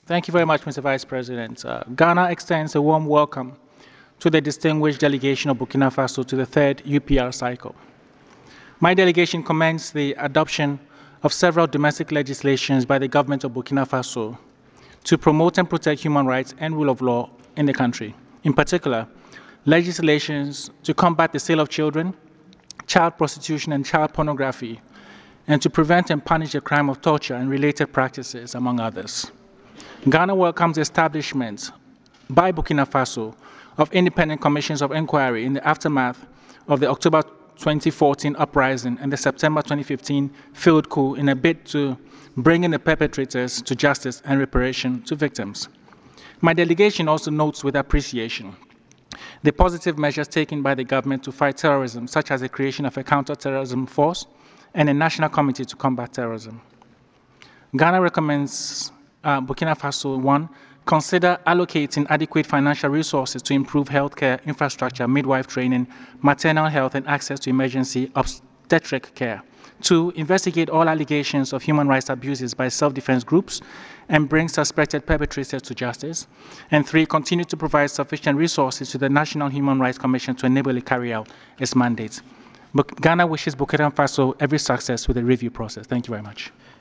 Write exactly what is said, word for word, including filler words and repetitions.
Thank you very much, Mister Vice President. Uh, Ghana extends a warm welcome to the distinguished delegation of Burkina Faso to the third U P R cycle. My delegation commends the adoption of several domestic legislations by the government of Burkina Faso to promote and protect human rights and rule of law in the country. In particular, legislations to combat the sale of children, child prostitution, and child pornography, and to prevent and punish the crime of torture and related practices, among others. Ghana welcomes the establishment by Burkina Faso of independent commissions of inquiry in the aftermath of the October twenty fourteen uprising and the September twenty fifteen field coup in a bid to bring in the perpetrators to justice and reparation to victims. My delegation also notes with appreciation the positive measures taken by the government to fight terrorism, such as the creation of a counter-terrorism force and a national committee to combat terrorism. Ghana recommends uh, Burkina Faso, one, consider allocating adequate financial resources to improve healthcare infrastructure, midwife training, maternal health, and access to emergency obstetric care. Two, investigate all allegations of human rights abuses by self-defense groups and bring suspected perpetrators to justice. And three, continue to provide sufficient resources to the National Human Rights Commission to enable it carry out its mandate. But Ghana wishes Burkina Faso every success with the review process. Thank you very much.